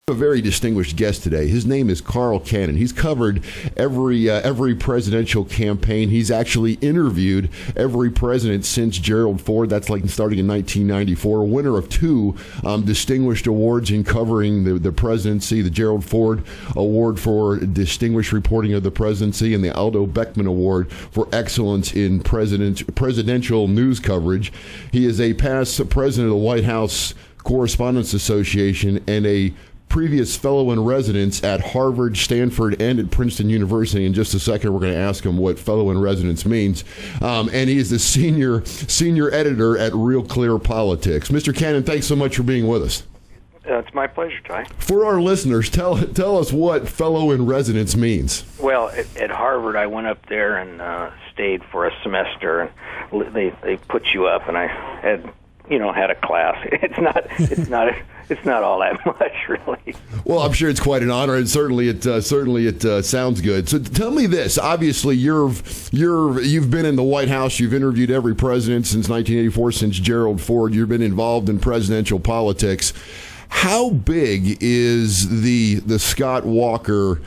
A very distinguished guest today. His name is Carl Cannon. He's covered every presidential campaign. He's actually interviewed every president since Gerald Ford. That's like starting in 1994. Winner of two distinguished awards in covering the presidency: the Gerald Ford Award for Distinguished Reporting of the Presidency and the Aldo Beckman Award for Excellence in Presidential News Coverage. He is a past president of the White House Correspondents Association and a previous fellow in residence at Harvard, Stanford, and at Princeton University. In just a second, we're going to ask him what fellow in residence means. And he is the senior editor at Real Clear Politics. Mr. Cannon, thanks so much for being with us. It's my pleasure, Ty. For our listeners, tell us what fellow in residence means. Well, at Harvard, I went up there and stayed for a semester, and they put you up, and I had a class. It's not all that much, really. Well, I'm sure it's quite an honor, and certainly it sounds good. So tell me this. Obviously, you've been in the White House. You've interviewed every president since 1984, since Gerald Ford. You've been involved in presidential politics. How big is the Scott Walker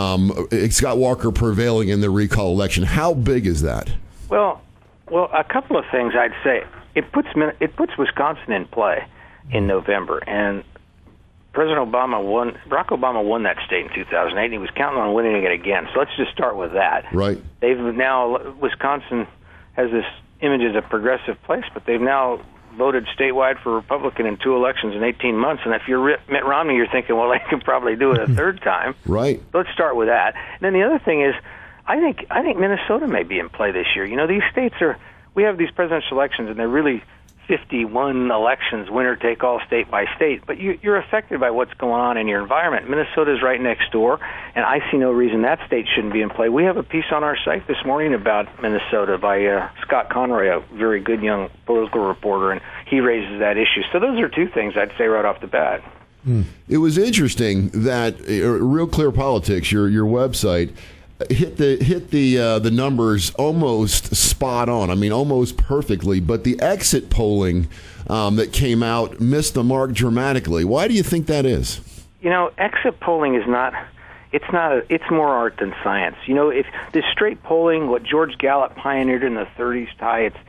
prevailing in the recall election? How big is that? Well, a couple of things I'd say. It puts Wisconsin in play in November, and Barack Obama won that state in 2008, and he was counting on winning it again. So let's just start with that. Right. Wisconsin has this image as a progressive place, but they've now voted statewide for Republican in 2 elections in 18 months. And if you're Mitt Romney, you're thinking, well, they can probably do it a third time. Right. So let's start with that. And then the other thing is, I think Minnesota may be in play this year. These states we have these presidential elections, and they're really 51 elections, winner take all, state by state. But you're affected by what's going on in your environment. Minnesota's right next door, and I see no reason that state shouldn't be in play. We have a piece on our site this morning about Minnesota by Scott Conroy, a very good young political reporter, and he raises that issue. So those are two things I'd say right off the bat. It was interesting that Real Clear Politics, your website, hit the numbers almost spot on. I mean, almost perfectly. But the exit polling that came out missed the mark dramatically. Why do you think that is? Exit polling is not. It's more art than science. If this straight polling, what George Gallup pioneered in the 30s, Ty, it's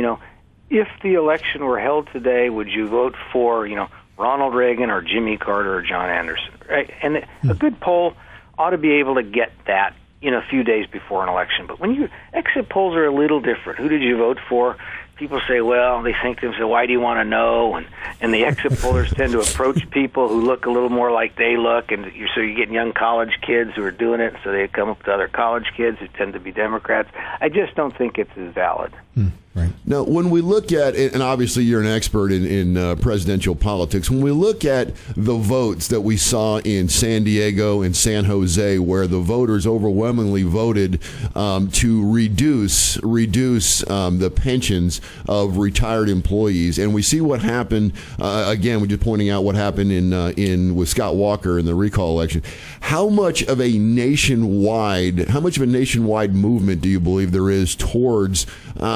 if the election were held today, would you vote for Ronald Reagan or Jimmy Carter or John Anderson? Right? And a good poll ought to be able to get that a few days before an election. But when exit polls are a little different. Who did you vote for? People say, well, they think to themselves, why do you want to know? And the exit pollers tend to approach people who look a little more like they look, and so you're getting young college kids who are doing it, so they come up to other college kids who tend to be Democrats. I just don't think it's as valid. Right. Now, when we look at it, and obviously you're an expert in presidential politics, when we look at the votes that we saw in San Diego and San Jose, where the voters overwhelmingly voted to reduce the pensions of retired employees, and we see what happened, again, we're just pointing out what happened with Scott Walker in the recall election. How much of a nationwide movement do you believe there is towards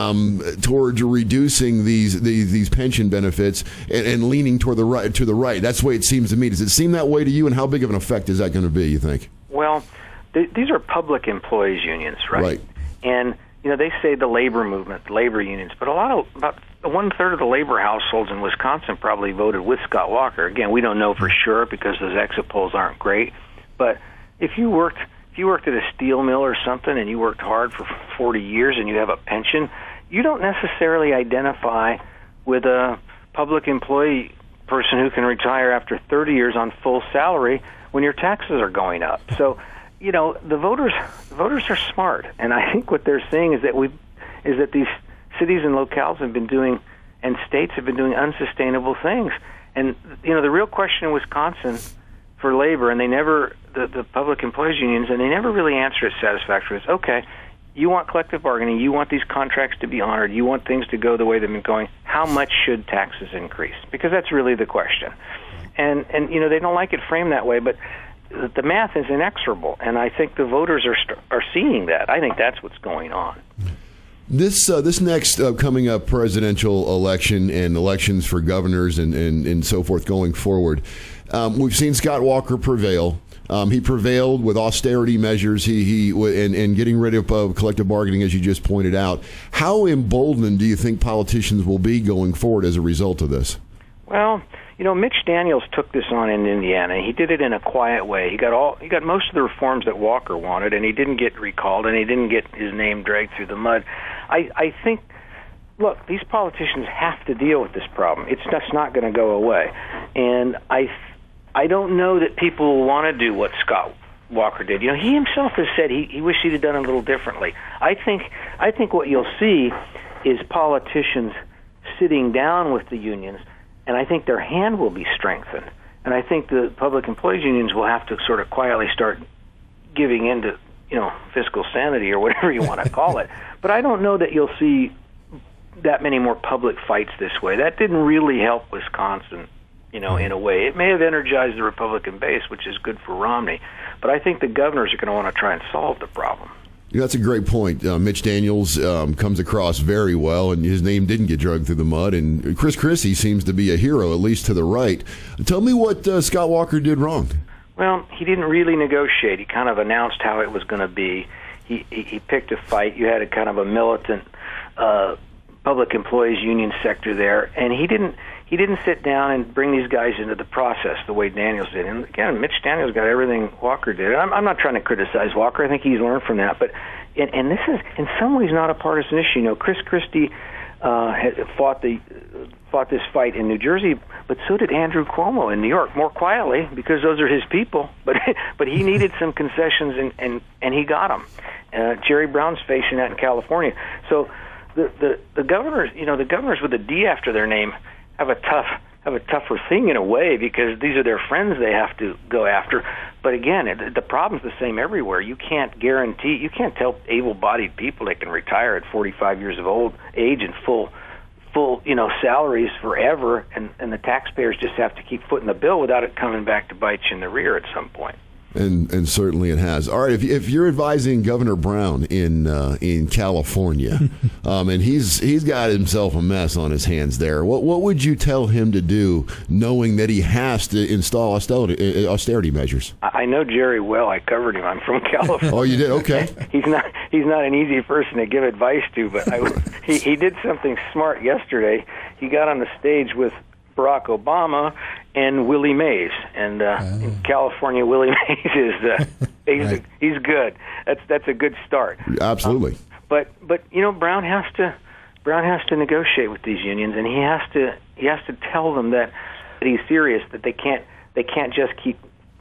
reducing these pension benefits and leaning to the right? That's the way it seems to me. Does it seem that way to you? And how big of an effect is that going to be, you think? Well, these are public employees unions, right? Right. And they say the labor movement, labor unions, but about 1/3 of the labor households in Wisconsin probably voted with Scott Walker. Again, we don't know for sure because those exit polls aren't great. But if you worked at a steel mill or something and you worked hard for 40 years and you have a pension, you don't necessarily identify with a public employee person who can retire after 30 years on full salary when your taxes are going up. So, the voters are smart, and I think what they're saying is that these cities and locales have been doing, and states have been doing unsustainable things. And the real question in Wisconsin for labor, and the public employees unions, and they never really answer it satisfactorily. Is okay. You want collective bargaining. You want these contracts to be honored. You want things to go the way they've been going. How much should taxes increase? Because that's really the question. And they don't like it framed that way, but the math is inexorable, and I think the voters are seeing that. I think that's what's going on. This next coming up presidential election and elections for governors and so forth going forward, we've seen Scott Walker prevail. He prevailed with austerity measures. And getting rid of collective bargaining, as you just pointed out. How emboldened do you think politicians will be going forward as a result of this? Well, Mitch Daniels took this on in Indiana. He did it in a quiet way. He got most of the reforms that Walker wanted, and he didn't get recalled, and he didn't get his name dragged through the mud. I think, look, these politicians have to deal with this problem. It's just not going to go away. And I don't know that people will want to do what Scott Walker did. He himself has said he wished he'd have done it a little differently. I think what you'll see is politicians sitting down with the unions, and I think their hand will be strengthened. And I think the public employees unions will have to sort of quietly start giving in to, fiscal sanity or whatever you want to call it. But I don't know that you'll see that many more public fights this way. That didn't really help Wisconsin, in a way. It may have energized the Republican base, which is good for Romney. But I think the governors are going to want to try and solve the problem. That's a great point. Mitch Daniels comes across very well, and his name didn't get dragged through the mud. And Chris Christie seems to be a hero, at least to the right. Tell me what Scott Walker did wrong. Well, he didn't really negotiate. He kind of announced how it was going to be. He picked a fight. You had a kind of a militant public employees union sector there, and he didn't sit down and bring these guys into the process the way Daniels did. And again, Mitch Daniels got everything Walker did. I'm not trying to criticize Walker. I think he's learned from that. But and this is in some ways not a partisan issue. Chris Christie had fought this fight in New Jersey, but so did Andrew Cuomo in New York, more quietly because those are his people. But he needed some concessions, and he got them. Jerry Brown's facing that in California. So the governors, the governors with a D after their name have a tougher thing in a way because these are their friends they have to go after. But again, the problem's the same everywhere. You can't tell able-bodied people they can retire at 45 years of age and full salaries forever, and the taxpayers just have to keep footing the bill without it coming back to bite you in the rear at some point. And certainly it has. All right, if you're advising Governor Brown in California, and he's got himself a mess on his hands there, what would you tell him to do, knowing that he has to install austerity measures? I know Jerry well. I covered him. I'm from California. Oh, you did? Okay. He's not an easy person to give advice to, but he did something smart yesterday. He got on the stage with Barack Obama and Willie Mays, and in California, Willie Mays is he's good. That's a good start. Absolutely. But Brown has to negotiate with these unions, and he has to tell them that he's serious. That they can't just keep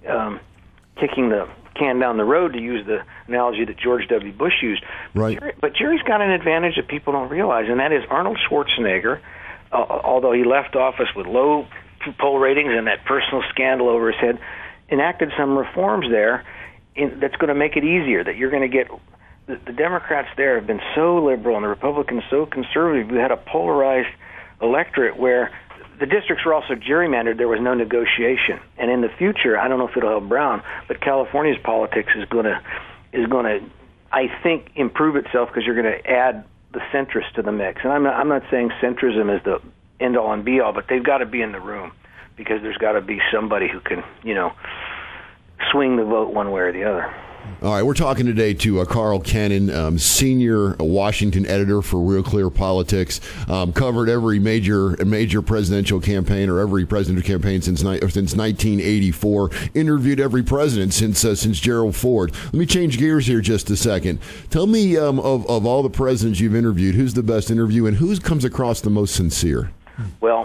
kicking the can down the road, to use the analogy that George W. Bush used. Right. But Jerry's got an advantage that people don't realize, and that is Arnold Schwarzenegger. Although he left office with low poll ratings and that personal scandal over his head, enacted some reforms there that's going to make it easier, that you're going to get the Democrats there have been so liberal and the Republicans so conservative. We had a polarized electorate where the districts were also gerrymandered. There was no negotiation. And in the future, I don't know if it'll help Brown, but California's politics is going to, I think, improve itself because you're going to add the centrists to the mix. And I'm not saying centrism is the end-all and be-all, but they've got to be in the room because there's got to be somebody who can, swing the vote one way or the other. All right, we're talking today to Carl Cannon, senior Washington editor for Real Clear Politics. Covered every major presidential campaign or every presidential campaign since 1984. Interviewed every president since Gerald Ford. Let me change gears here just a second. Tell me of all the presidents you've interviewed, who's the best interview and who comes across the most sincere? Well,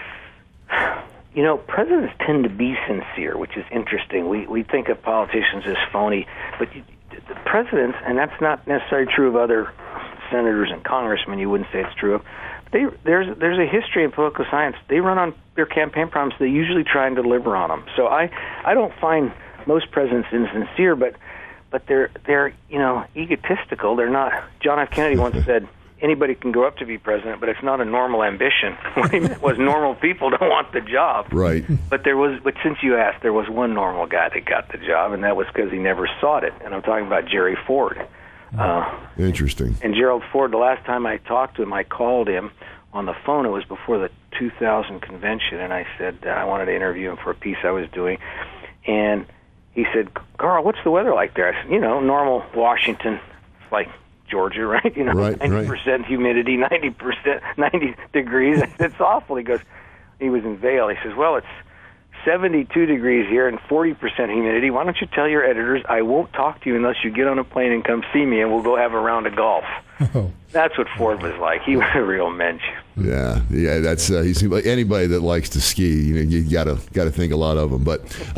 presidents tend to be sincere, which is interesting. We think of politicians as phony, but the presidents, and that's not necessarily true of other senators and congressmen, you wouldn't say it's true of. There's a history in political science. They run on their campaign promises. They usually try and deliver on them. So I don't find most presidents insincere, but they're egotistical. They're not. John F. Kennedy once said, anybody can grow up to be president, but it's not a normal ambition. What he meant was normal people don't want the job. Right. But since you asked, there was one normal guy that got the job, and that was because he never sought it. And I'm talking about Jerry Ford. Interesting. And Gerald Ford, the last time I talked to him, I called him on the phone. It was before the 2000 convention, and I said I wanted to interview him for a piece I was doing. And he said, "Carl, what's the weather like there?" I said, normal Washington, like Georgia, right? 90% humidity, 90%, 90 degrees. I said, "It's awful." He was in Vail. He says, "Well, it's 72 degrees here and 40% humidity. Why don't you tell your editors I won't talk to you unless you get on a plane and come see me, and we'll go have a round of golf." Oh. That's what Ford was like. He was a real mensch. Yeah. That's he seems like anybody that likes to ski. You got to think a lot of them. But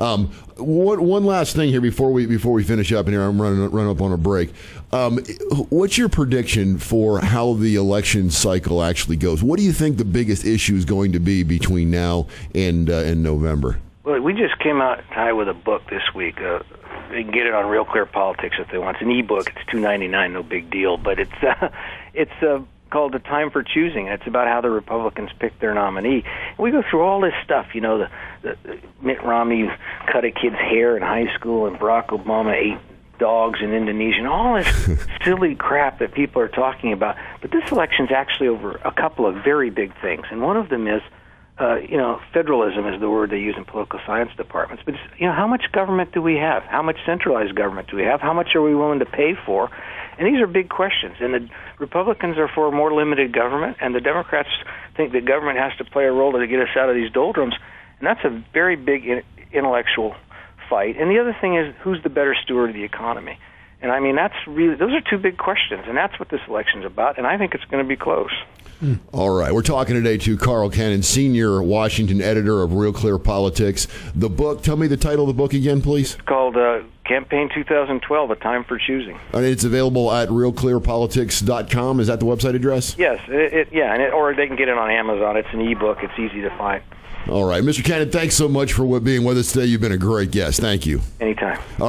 one last thing here before we finish up, and here I'm running up on a break. What's your prediction for how the election cycle actually goes? What do you think the biggest issue is going to be between now and November? Well, we just came out with a book this week. They can get it on Real Clear Politics if they want. It's an ebook. It's $2.99, no big deal. But it's called The Time for Choosing. It's about how the Republicans pick their nominee. And we go through all this stuff. The Mitt Romney cut a kid's hair in high school, and Barack Obama ate dogs in Indonesia, and all this silly crap that people are talking about. But this election's actually over a couple of very big things, and one of them is federalism is the word they use in political science departments. But how much government do we have? How much centralized government do we have? How much are we willing to pay for? And these are big questions. And the Republicans are for more limited government, and the Democrats think that government has to play a role to get us out of these doldrums. And that's a very big intellectual fight. And the other thing is, who's the better steward of the economy? And I mean, those are two big questions, and that's what this election's about. And I think it's going to be close. All right. We're talking today to Carl Cannon, senior Washington editor of Real Clear Politics. The book, tell me the title of the book again, please. It's called Campaign 2012, A Time for Choosing. And it's available at realclearpolitics.com. Is that the website address? Yes. Or they can get it on Amazon. It's an ebook. It's easy to find. All right. Mr. Cannon, thanks so much for being with us today. You've been a great guest. Thank you. Anytime.